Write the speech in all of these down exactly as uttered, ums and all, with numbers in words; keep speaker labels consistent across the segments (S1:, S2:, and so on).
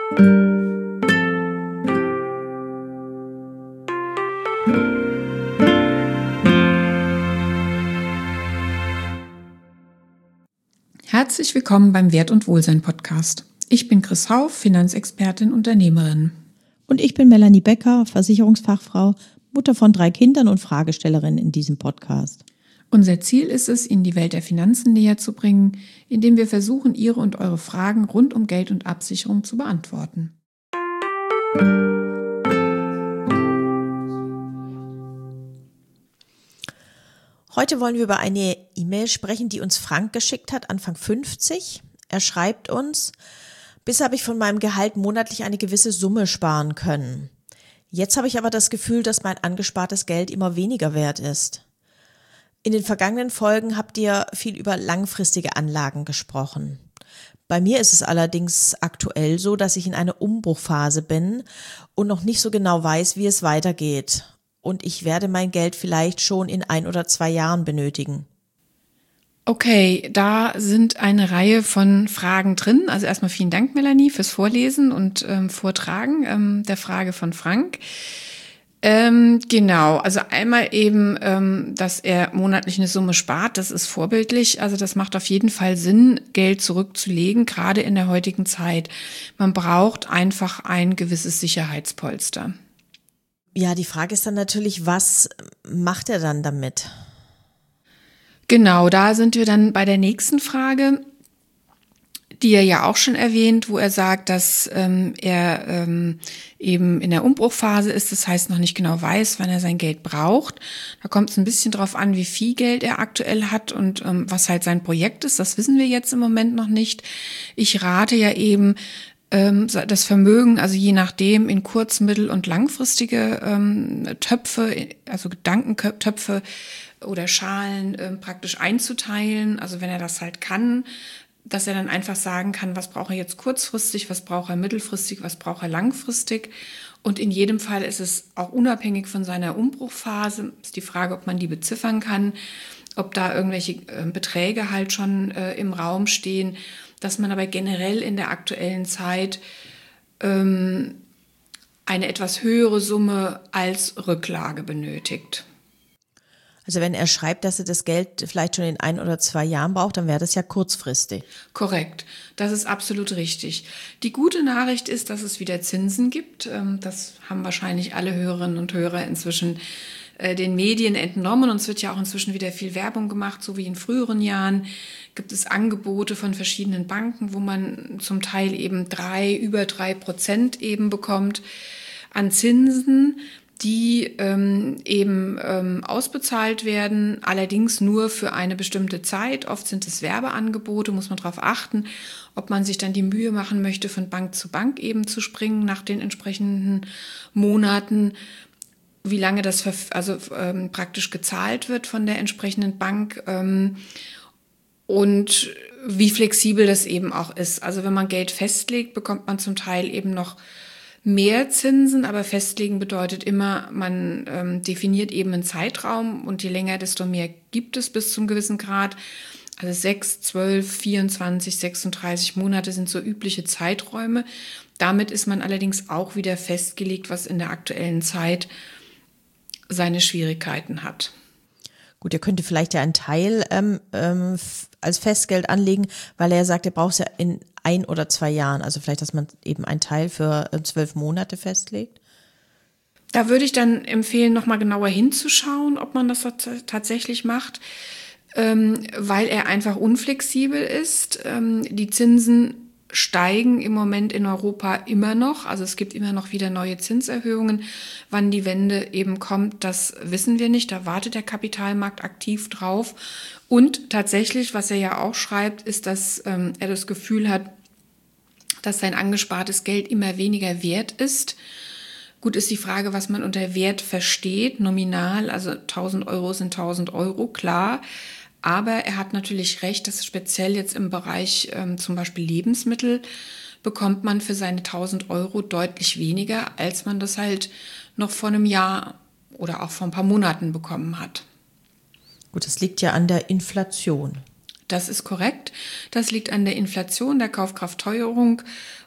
S1: Herzlich willkommen beim Wert- und Wohlsein-Podcast. Ich bin Chris Hauff, Finanzexpertin, Unternehmerin.
S2: Und ich bin Melanie Becker, Versicherungsfachfrau, Mutter von drei Kindern und Fragestellerin in diesem Podcast.
S1: Unser Ziel ist es, Ihnen die Welt der Finanzen näher zu bringen, indem wir versuchen, Ihre und eure Fragen rund um Geld und Absicherung zu beantworten.
S2: Heute wollen wir über eine E-Mail sprechen, die uns Frank geschickt hat, Anfang fünfzig. Er schreibt uns: Bisher habe ich von meinem Gehalt monatlich eine gewisse Summe sparen können. Jetzt habe ich aber das Gefühl, dass mein angespartes Geld immer weniger wert ist. In den vergangenen Folgen habt ihr viel über langfristige Anlagen gesprochen. Bei mir ist es allerdings aktuell so, dass ich in einer Umbruchphase bin und noch nicht so genau weiß, wie es weitergeht. Und ich werde mein Geld vielleicht schon in ein oder zwei Jahren benötigen.
S1: Okay, da sind eine Reihe von Fragen drin. Also erstmal vielen Dank, Melanie, fürs Vorlesen und ähm, Vortragen ähm, der Frage von Frank. Ähm, genau, also einmal eben, ähm, dass er monatlich eine Summe spart, das ist vorbildlich. Also das macht auf jeden Fall Sinn, Geld zurückzulegen, gerade in der heutigen Zeit. Man braucht einfach ein gewisses Sicherheitspolster.
S2: Ja, die Frage ist dann natürlich, was macht er dann damit?
S1: Genau, da sind wir dann bei der nächsten Frage, die er ja auch schon erwähnt, wo er sagt, dass ähm, er ähm, eben in der Umbruchphase ist, das heißt noch nicht genau weiß, wann er sein Geld braucht. Da kommt es ein bisschen drauf an, wie viel Geld er aktuell hat und ähm, was halt sein Projekt ist. Das wissen wir jetzt im Moment noch nicht. Ich rate ja eben, ähm, das Vermögen, also je nachdem, in kurz-, mittel- und langfristige ähm, Töpfe, also Gedankentöpfe oder Schalen ähm, praktisch einzuteilen. Also wenn er das halt kann, dass er dann einfach sagen kann, was braucht er jetzt kurzfristig, was braucht er mittelfristig, was braucht er langfristig. Und in jedem Fall ist es auch unabhängig von seiner Umbruchphase, ist die Frage, ob man die beziffern kann, ob da irgendwelche äh, Beträge halt schon äh, im Raum stehen, dass man aber generell in der aktuellen Zeit ähm, eine etwas höhere Summe als Rücklage benötigt.
S2: Also wenn er schreibt, dass er das Geld vielleicht schon in ein oder zwei Jahren braucht, dann wäre das ja kurzfristig.
S1: Korrekt, das ist absolut richtig. Die gute Nachricht ist, dass es wieder Zinsen gibt. Das haben wahrscheinlich alle Hörerinnen und Hörer inzwischen den Medien entnommen. Und es wird ja auch inzwischen wieder viel Werbung gemacht, so wie in früheren Jahren. Gibt es Angebote von verschiedenen Banken, wo man zum Teil eben drei, über drei Prozent eben bekommt an Zinsen, die ähm, eben ähm, ausbezahlt werden, allerdings nur für eine bestimmte Zeit. Oft sind es Werbeangebote, muss man darauf achten, ob man sich dann die Mühe machen möchte, von Bank zu Bank eben zu springen nach den entsprechenden Monaten, wie lange das also ähm, praktisch gezahlt wird von der entsprechenden Bank ähm, und wie flexibel das eben auch ist. Also wenn man Geld festlegt, bekommt man zum Teil eben noch mehr Zinsen, aber festlegen bedeutet immer, man ähm, definiert eben einen Zeitraum und je länger, desto mehr gibt es bis zum gewissen Grad. Also sechs, zwölf, vierundzwanzig, sechsunddreißig Monate sind so übliche Zeiträume. Damit ist man allerdings auch wieder festgelegt, was in der aktuellen Zeit seine Schwierigkeiten hat.
S2: Gut, er könnte vielleicht ja einen Teil ähm, ähm, als Festgeld anlegen, weil er sagt, er braucht es ja in ein oder zwei Jahren. Also vielleicht, dass man eben einen Teil für äh, zwölf Monate festlegt.
S1: Da würde ich dann empfehlen, nochmal genauer hinzuschauen, ob man das t- tatsächlich macht, ähm, weil er einfach unflexibel ist. Ähm, die Zinsen steigen im Moment in Europa immer noch. Also es gibt immer noch wieder neue Zinserhöhungen. Wann die Wende eben kommt, das wissen wir nicht. Da wartet der Kapitalmarkt aktiv drauf. Und tatsächlich, was er ja auch schreibt, ist, dass ähm, er das Gefühl hat, dass sein angespartes Geld immer weniger wert ist. Gut, ist die Frage, was man unter Wert versteht. Nominal, also tausend Euro sind tausend Euro, klar. Aber er hat natürlich recht, dass speziell jetzt im Bereich ähm, zum Beispiel Lebensmittel bekommt man für seine tausend Euro deutlich weniger, als man das halt noch vor einem Jahr oder auch vor ein paar Monaten bekommen hat.
S2: Gut, das liegt ja an der Inflation.
S1: Das ist korrekt. Das liegt an der Inflation, der Kaufkraftteuerung.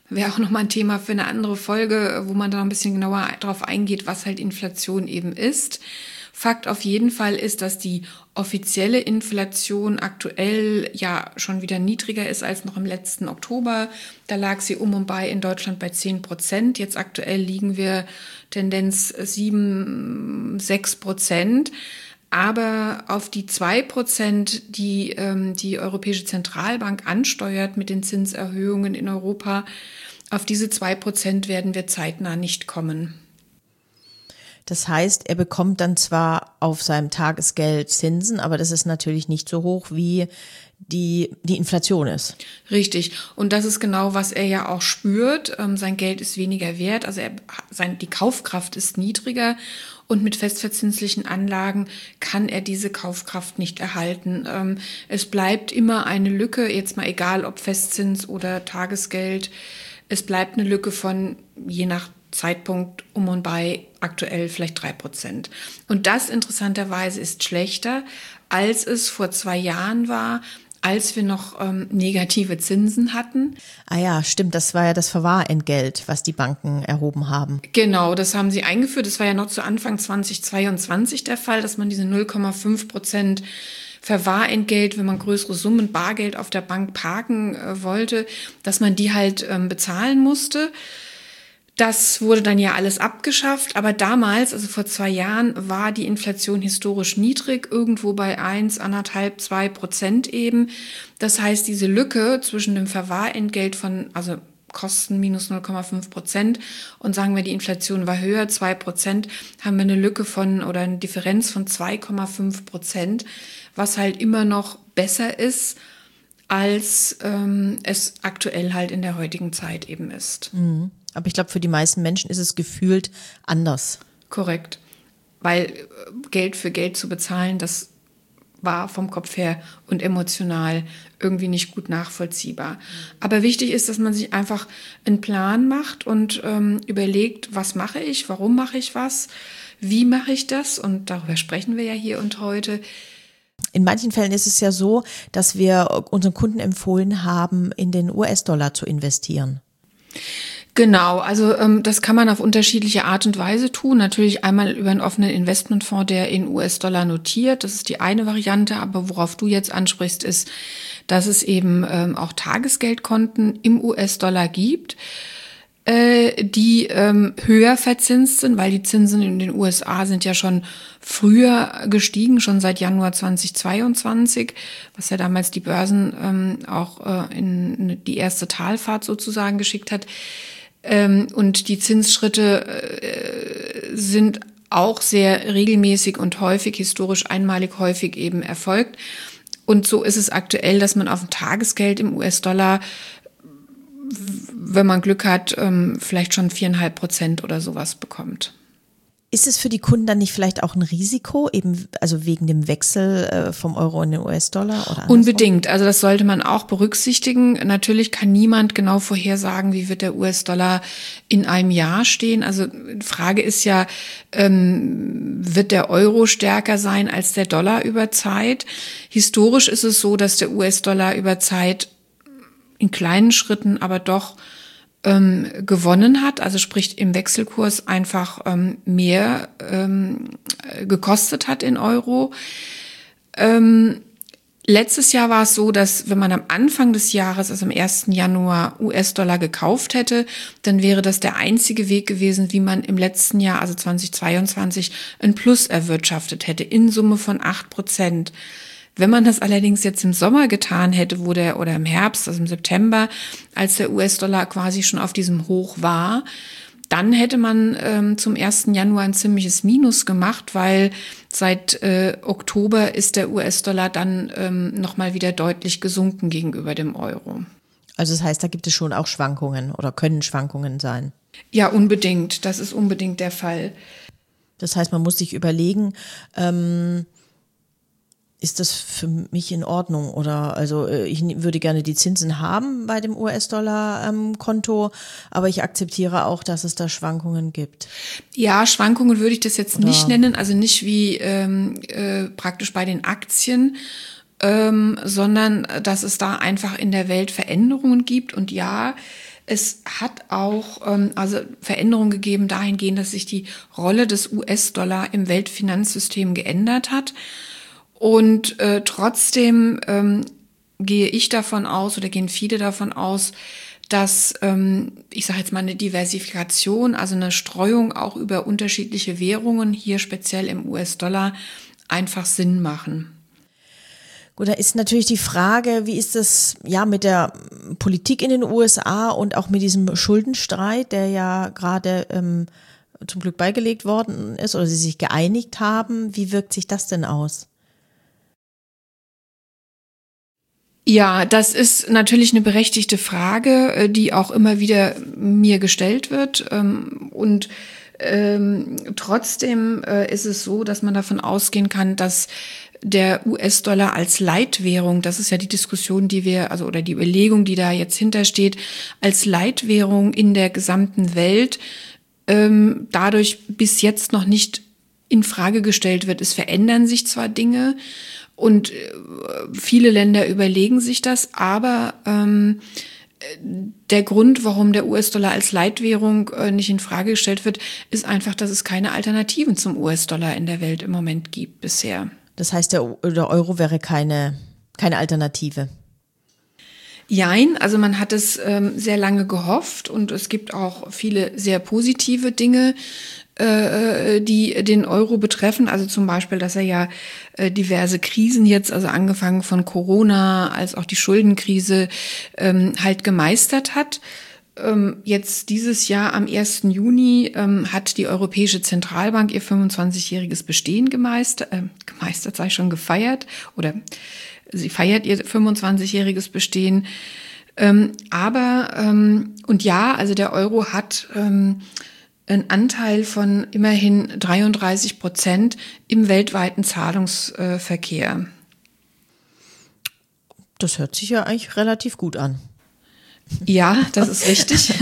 S1: Wäre auch nochmal ein Thema für eine andere Folge, wo man da ein bisschen genauer drauf eingeht, was halt Inflation eben ist. Fakt auf jeden Fall ist, dass die offizielle Inflation aktuell ja schon wieder niedriger ist als noch im letzten Oktober. Da lag sie um und bei in Deutschland bei zehn Prozent. Jetzt aktuell liegen wir Tendenz sieben, sechs Prozent. Aber auf die zwei Prozent, die ähm, die Europäische Zentralbank ansteuert mit den Zinserhöhungen in Europa, auf diese zwei Prozent werden wir zeitnah nicht kommen.
S2: Das heißt, er bekommt dann zwar auf seinem Tagesgeld Zinsen, aber das ist natürlich nicht so hoch, wie die, die Inflation ist.
S1: Richtig. Und das ist genau, was er ja auch spürt. Ähm, sein Geld ist weniger wert. Also er, sein, die Kaufkraft ist niedriger. Und mit festverzinslichen Anlagen kann er diese Kaufkraft nicht erhalten. Ähm, es bleibt immer eine Lücke, jetzt mal egal ob Festzins oder Tagesgeld. Es bleibt eine Lücke von je nach Zeitpunkt um und bei aktuell vielleicht drei Prozent. Und das interessanterweise ist schlechter, als es vor zwei Jahren war, als wir noch ähm, negative Zinsen hatten.
S2: Ah ja, stimmt, das war ja das Verwahrentgelt, was die Banken erhoben haben.
S1: Genau, das haben sie eingeführt. Das war ja noch zu Anfang zweitausendzweiundzwanzig der Fall, dass man diese null Komma fünf Prozent Verwahrentgelt, wenn man größere Summen Bargeld auf der Bank parken äh, wollte, dass man die halt ähm, bezahlen musste. Das wurde dann ja alles abgeschafft, aber damals, also vor zwei Jahren, war die Inflation historisch niedrig, irgendwo bei eins, anderthalb, zwei Prozent eben. Das heißt, diese Lücke zwischen dem Verwahrentgelt von, also Kosten minus null Komma fünf Prozent und sagen wir, die Inflation war höher, zwei Prozent, haben wir eine Lücke von oder eine Differenz von zwei Komma fünf Prozent, was halt immer noch besser ist, als ähm, es aktuell halt in der heutigen Zeit eben ist.
S2: Mhm. Aber ich glaube, für die meisten Menschen ist es gefühlt anders.
S1: Korrekt. Weil Geld für Geld zu bezahlen, das war vom Kopf her und emotional irgendwie nicht gut nachvollziehbar. Aber wichtig ist, dass man sich einfach einen Plan macht und ähm, überlegt, was mache ich, warum mache ich was, wie mache ich das? Und darüber sprechen wir ja hier und heute.
S2: In manchen Fällen ist es ja so, dass wir unseren Kunden empfohlen haben, in den U S-Dollar zu investieren.
S1: Genau, also ähm, das kann man auf unterschiedliche Art und Weise tun. Natürlich einmal über einen offenen Investmentfonds, der in U S-Dollar notiert. Das ist die eine Variante. Aber worauf du jetzt ansprichst, ist, dass es eben ähm, auch Tagesgeldkonten im U S-Dollar gibt, äh, die ähm, höher verzinst sind, weil die Zinsen in den U S A sind ja schon früher gestiegen, schon seit Januar zweitausendzweiundzwanzig, was ja damals die Börsen ähm, auch äh, in die erste Talfahrt sozusagen geschickt hat. Ähm, und die Zinsschritte äh, sind auch sehr regelmäßig und häufig, historisch einmalig häufig eben erfolgt. Und so ist es aktuell, dass man auf dem Tagesgeld im U S-Dollar, wenn man Glück hat, ähm, vielleicht schon viereinhalb Prozent oder sowas bekommt.
S2: Ist es für die Kunden dann nicht vielleicht auch ein Risiko, eben also wegen dem Wechsel äh, vom Euro in den U S-Dollar oder andersrum?
S1: Unbedingt, also das sollte man auch berücksichtigen. Natürlich kann niemand genau vorhersagen, wie wird der U S-Dollar in einem Jahr stehen. Also die Frage ist ja, ähm, wird der Euro stärker sein als der Dollar über Zeit? Historisch ist es so, dass der U S-Dollar über Zeit in kleinen Schritten aber doch ähm, gewonnen hat, also sprich im Wechselkurs einfach ähm, mehr ähm, gekostet hat in Euro. Ähm, letztes Jahr war es so, dass wenn man am Anfang des Jahres, also am ersten Januar, U S-Dollar gekauft hätte, dann wäre das der einzige Weg gewesen, wie man im letzten Jahr, also zweitausendzweiundzwanzig, ein Plus erwirtschaftet hätte, in Summe von acht Prozent. Wenn man das allerdings jetzt im Sommer getan hätte, wo der, oder im Herbst, also im September, als der U S-Dollar quasi schon auf diesem Hoch war, dann hätte man ähm, zum ersten Januar ein ziemliches Minus gemacht, weil seit äh, Oktober ist der U S-Dollar dann ähm, nochmal wieder deutlich gesunken gegenüber dem Euro.
S2: Also das heißt, da gibt es schon auch Schwankungen oder können Schwankungen sein?
S1: Ja, unbedingt. Das ist unbedingt der Fall.
S2: Das heißt, man muss sich überlegen, ähm, ist das für mich in Ordnung? Oder also ich würde gerne die Zinsen haben bei dem U S-Dollar-Konto, ähm, aber ich akzeptiere auch, dass es da Schwankungen gibt.
S1: Ja, Schwankungen würde ich das jetzt
S2: Oder
S1: nicht nennen, also nicht wie ähm, äh, praktisch bei den Aktien, ähm, sondern dass es da einfach in der Welt Veränderungen gibt. Und ja, Es hat auch ähm, also Veränderungen gegeben dahingehend, dass sich die Rolle des U S-Dollar im Weltfinanzsystem geändert hat. Und äh, trotzdem ähm, gehe ich davon aus oder gehen viele davon aus, dass, ähm, ich sage jetzt mal, eine Diversifikation, also eine Streuung auch über unterschiedliche Währungen, hier speziell im U S-Dollar, einfach Sinn machen.
S2: Gut, da ist natürlich die Frage, wie ist das ja mit der Politik in den U S A und auch mit diesem Schuldenstreit, der ja gerade ähm, zum Glück beigelegt worden ist oder sie sich geeinigt haben. Wie wirkt sich das denn aus?
S1: Ja, das ist natürlich eine berechtigte Frage, die auch immer wieder mir gestellt wird. Und ähm, trotzdem äh, ist es so, dass man davon ausgehen kann, dass der U S-Dollar als Leitwährung, das ist ja die Diskussion, die wir, also oder die Überlegung, die da jetzt hintersteht, als Leitwährung in der gesamten Welt ähm, dadurch bis jetzt noch nicht in Frage gestellt wird. Es verändern sich zwar Dinge und äh, viele Länder überlegen sich das, aber ähm, der Grund, warum der U S-Dollar als Leitwährung äh, nicht in Frage gestellt wird, ist einfach, dass es keine Alternativen zum U S-Dollar in der Welt im Moment gibt bisher.
S2: Das heißt, der, der Euro wäre keine, keine Alternative?
S1: Jein, also man hat es ähm, sehr lange gehofft und es gibt auch viele sehr positive Dinge, äh, die den Euro betreffen. Also zum Beispiel, dass er ja äh, diverse Krisen jetzt, also angefangen von Corona als auch die Schuldenkrise, ähm, halt gemeistert hat. Jetzt dieses Jahr am ersten Juni ähm, hat die Europäische Zentralbank ihr fünfundzwanzigjähriges Bestehen gemeistert, äh, gemeistert sei schon gefeiert, oder sie feiert ihr fünfundzwanzigjähriges Bestehen. Ähm, aber, ähm, und ja, also der Euro hat ähm, einen Anteil von immerhin dreiunddreißig Prozent im weltweiten Zahlungsverkehr.
S2: Das hört sich ja eigentlich relativ gut an.
S1: Ja, das ist richtig.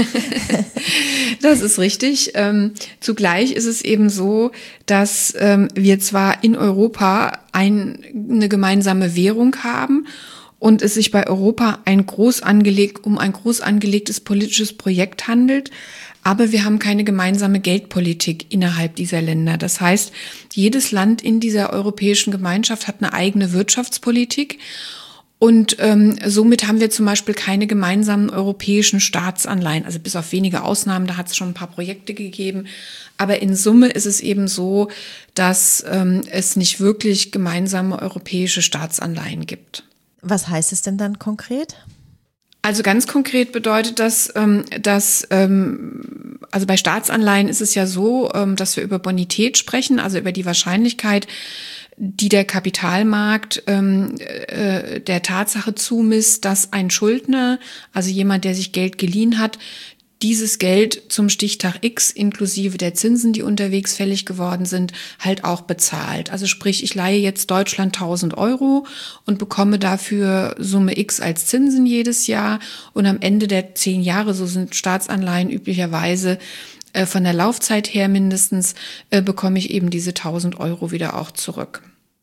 S1: Das ist richtig. Ähm, zugleich ist es eben so, dass ähm, wir zwar in Europa ein, eine gemeinsame Währung haben und es sich bei Europa ein groß angelegt, um ein groß angelegtes politisches Projekt handelt, aber wir haben keine gemeinsame Geldpolitik innerhalb dieser Länder. Das heißt, jedes Land in dieser europäischen Gemeinschaft hat eine eigene Wirtschaftspolitik. Und ähm, somit haben wir zum Beispiel keine gemeinsamen europäischen Staatsanleihen, also bis auf wenige Ausnahmen, da hat es schon ein paar Projekte gegeben. Aber in Summe ist es eben so, dass ähm, es nicht wirklich gemeinsame europäische Staatsanleihen gibt.
S2: Was heißt es denn dann konkret?
S1: Also ganz konkret bedeutet das, ähm, dass ähm, also bei Staatsanleihen ist es ja so, ähm, dass wir über Bonität sprechen, also über die Wahrscheinlichkeit, die der Kapitalmarkt ähm, äh, der Tatsache zumisst, dass ein Schuldner, also jemand, der sich Geld geliehen hat, dieses Geld zum Stichtag X inklusive der Zinsen, die unterwegs fällig geworden sind, halt auch bezahlt. Also sprich, ich leihe jetzt Deutschland tausend Euro und bekomme dafür Summe X als Zinsen jedes Jahr und am Ende der zehn Jahre, so sind Staatsanleihen üblicherweise, von der Laufzeit her mindestens, äh, bekomme ich eben diese tausend Euro wieder auch zurück.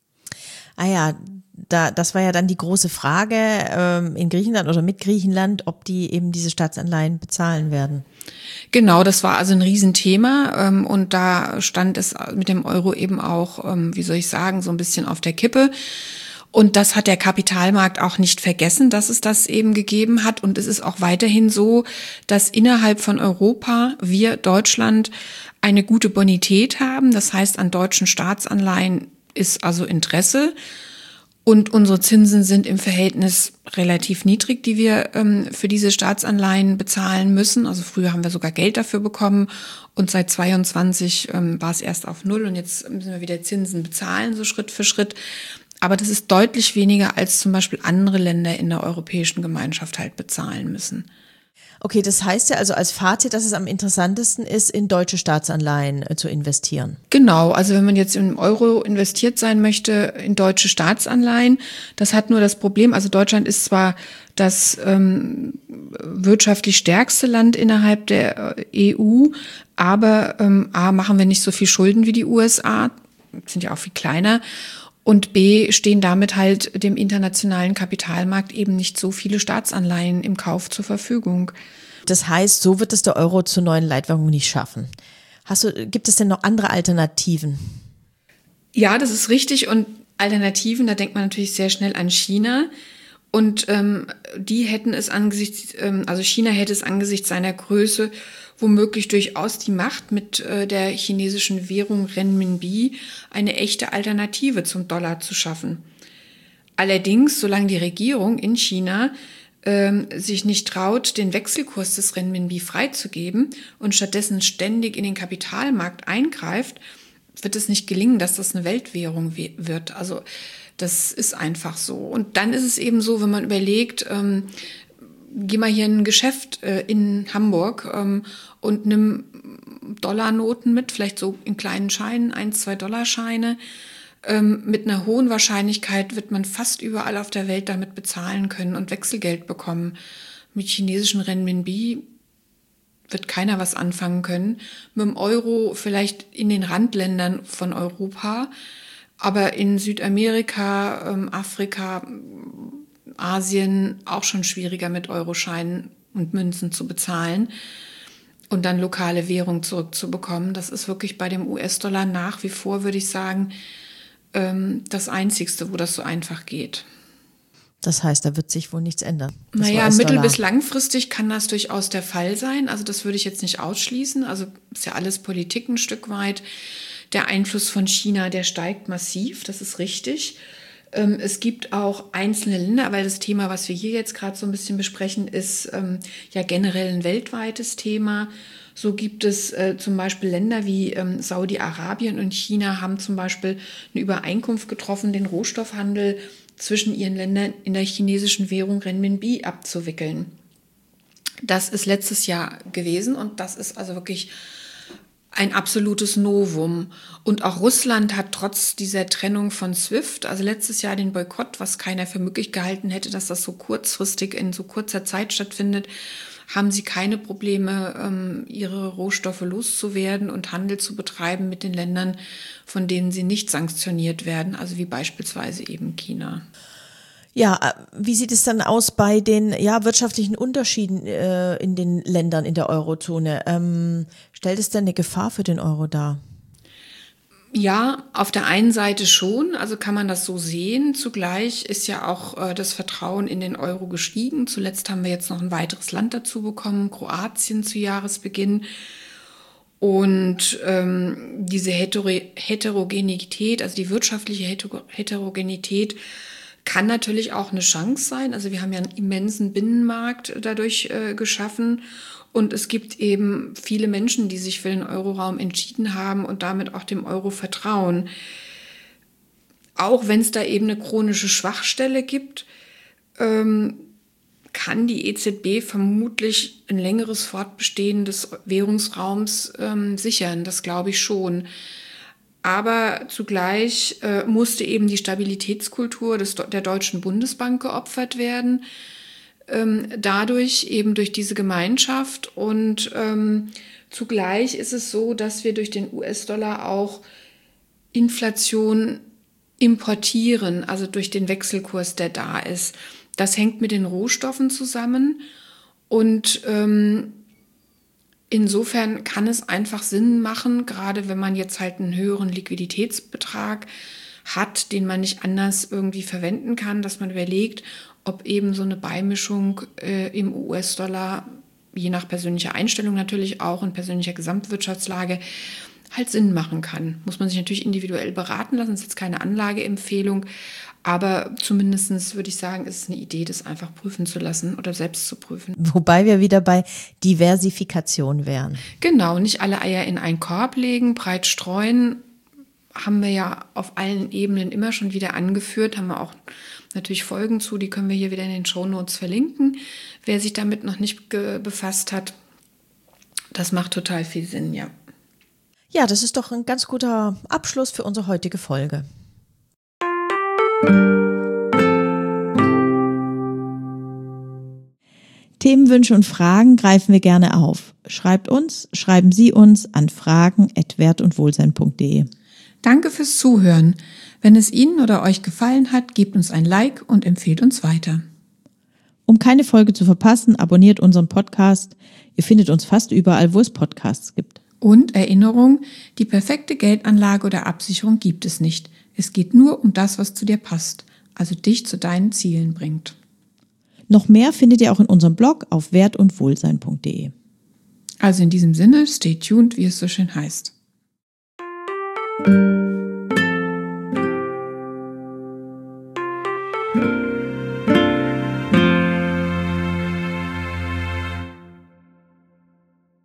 S2: Ah ja, da, das war ja dann die große Frage ähm, in Griechenland oder mit Griechenland, ob die eben diese Staatsanleihen bezahlen werden.
S1: Genau, das war also ein Riesenthema ähm, und da stand es mit dem Euro eben auch, ähm, wie soll ich sagen, so ein bisschen auf der Kippe. Und das hat der Kapitalmarkt auch nicht vergessen, dass es das eben gegeben hat. Und es ist auch weiterhin so, dass innerhalb von Europa wir Deutschland eine gute Bonität haben. Das heißt, an deutschen Staatsanleihen ist also Interesse. Und unsere Zinsen sind im Verhältnis relativ niedrig, die wir ähm, für diese Staatsanleihen bezahlen müssen. Also früher haben wir sogar Geld dafür bekommen. Und seit zweiundzwanzig ähm, war es erst auf Null. Und jetzt müssen wir wieder Zinsen bezahlen, so Schritt für Schritt. Aber das ist deutlich weniger, als zum Beispiel andere Länder in der Europäischen Gemeinschaft halt bezahlen müssen.
S2: Okay, das heißt ja also als Fazit, dass es am interessantesten ist, in deutsche Staatsanleihen äh, zu investieren.
S1: Genau, also wenn man jetzt im Euro investiert sein möchte, in deutsche Staatsanleihen, das hat nur das Problem, also Deutschland ist zwar das ähm, wirtschaftlich stärkste Land innerhalb der E U, aber ähm, A, machen wir nicht so viel Schulden wie die U S A, sind ja auch viel kleiner. Und B, stehen damit halt dem internationalen Kapitalmarkt eben nicht so viele Staatsanleihen im Kauf zur Verfügung.
S2: Das heißt, so wird es der Euro zur neuen Leitwährung nicht schaffen. Hast du, gibt es denn noch andere Alternativen?
S1: Ja, das ist richtig. Und Alternativen, da denkt man natürlich sehr schnell an China. Und ähm, die hätten es angesichts, ähm, also China hätte es angesichts seiner Größe womöglich durchaus die Macht, mit äh, der chinesischen Währung Renminbi eine echte Alternative zum Dollar zu schaffen. Allerdings, solange die Regierung in China ähm, sich nicht traut, den Wechselkurs des Renminbi freizugeben und stattdessen ständig in den Kapitalmarkt eingreift, wird es nicht gelingen, dass das eine Weltwährung we- wird. Also das ist einfach so. Und dann ist es eben so, wenn man überlegt, ähm, geh mal hier in ein Geschäft äh, in Hamburg ähm, und nimm Dollarnoten mit, vielleicht so in kleinen Scheinen, ein, zwei Dollarscheine. Ähm, mit einer hohen Wahrscheinlichkeit wird man fast überall auf der Welt damit bezahlen können und Wechselgeld bekommen. Mit chinesischen Renminbi wird keiner was anfangen können. Mit dem Euro vielleicht in den Randländern von Europa, aber in Südamerika, ähm, Afrika, Asien auch schon schwieriger mit Euroscheinen und Münzen zu bezahlen und dann lokale Währung zurückzubekommen. Das ist wirklich bei dem U S-Dollar nach wie vor, würde ich sagen, ähm, das Einzigste, wo das so einfach geht.
S2: Das heißt, da wird sich wohl nichts ändern.
S1: Naja, mittel- bis langfristig kann das durchaus der Fall sein. Also das würde ich jetzt nicht ausschließen. Also ist ja alles Politik ein Stück weit. Der Einfluss von China, der steigt massiv, das ist richtig. Ähm, es gibt auch einzelne Länder, weil das Thema, was wir hier jetzt gerade so ein bisschen besprechen, ist ähm, ja generell ein weltweites Thema. So gibt es äh, zum Beispiel Länder wie ähm, Saudi-Arabien und China haben zum Beispiel eine Übereinkunft getroffen, den Rohstoffhandel zwischen ihren Ländern in der chinesischen Währung Renminbi abzuwickeln. Das ist letztes Jahr gewesen und das ist also wirklich ein absolutes Novum. Und auch Russland hat trotz dieser Trennung von SWIFT, also letztes Jahr den Boykott, was keiner für möglich gehalten hätte, dass das so kurzfristig in so kurzer Zeit stattfindet, haben sie keine Probleme, ähm, ihre Rohstoffe loszuwerden und Handel zu betreiben mit den Ländern, von denen sie nicht sanktioniert werden, also wie beispielsweise eben China.
S2: Ja, wie sieht es dann aus bei den ja, wirtschaftlichen Unterschieden äh, in den Ländern in der Eurozone? Ähm, stellt es denn eine Gefahr für den Euro dar?
S1: Ja, auf der einen Seite schon, also kann man das so sehen. Zugleich ist ja auch äh, das Vertrauen in den Euro gestiegen. Zuletzt haben wir jetzt noch ein weiteres Land dazu bekommen, Kroatien zu Jahresbeginn. Und ähm, diese Heter- Heterogenität, also die wirtschaftliche Heter- Heterogenität, kann natürlich auch eine Chance sein. Also wir haben ja einen immensen Binnenmarkt dadurch äh, geschaffen. Und es gibt eben viele Menschen, die sich für den Euroraum entschieden haben und damit auch dem Euro vertrauen. Auch wenn es da eben eine chronische Schwachstelle gibt, ähm, kann die E Z B vermutlich ein längeres Fortbestehen des Währungsraums ähm, sichern. Das glaube ich schon. Aber zugleich äh, musste eben die Stabilitätskultur des, der Deutschen Bundesbank geopfert werden. Ähm, dadurch eben durch diese Gemeinschaft und ähm, zugleich ist es so, dass wir durch den U S-Dollar auch Inflation importieren, also durch den Wechselkurs, der da ist. Das hängt mit den Rohstoffen zusammen und ähm, insofern kann es einfach Sinn machen, gerade wenn man jetzt halt einen höheren Liquiditätsbetrag hat, den man nicht anders irgendwie verwenden kann, dass man überlegt, ob eben so eine Beimischung äh, im U S-Dollar, je nach persönlicher Einstellung natürlich auch und persönlicher Gesamtwirtschaftslage, halt Sinn machen kann. Muss man sich natürlich individuell beraten lassen, das ist jetzt keine Anlageempfehlung, aber zumindest würde ich sagen, ist es eine Idee, das einfach prüfen zu lassen oder selbst zu prüfen.
S2: Wobei wir wieder bei Diversifikation wären.
S1: Genau, nicht alle Eier in einen Korb legen, breit streuen, haben wir ja auf allen Ebenen immer schon wieder angeführt, haben wir auch natürlich Folgen zu, die können wir hier wieder in den Shownotes verlinken. Wer sich damit noch nicht ge- befasst hat, das macht total viel Sinn, ja.
S2: Ja, das ist doch ein ganz guter Abschluss für unsere heutige Folge. Themenwünsche und Fragen greifen wir gerne auf. Schreibt uns, schreiben Sie uns an fragen at wert und wohlsein punkt de.
S1: Danke fürs Zuhören. Wenn es Ihnen oder euch gefallen hat, gebt uns ein Like und empfehlt uns weiter.
S2: Um keine Folge zu verpassen, abonniert unseren Podcast. Ihr findet uns fast überall, wo es Podcasts gibt.
S1: Und Erinnerung, die perfekte Geldanlage oder Absicherung gibt es nicht. Es geht nur um das, was zu dir passt, also dich zu deinen Zielen bringt.
S2: Noch mehr findet ihr auch in unserem Blog auf wert und wohlsein punkt de.
S1: Also in diesem Sinne, stay tuned, wie es so schön heißt.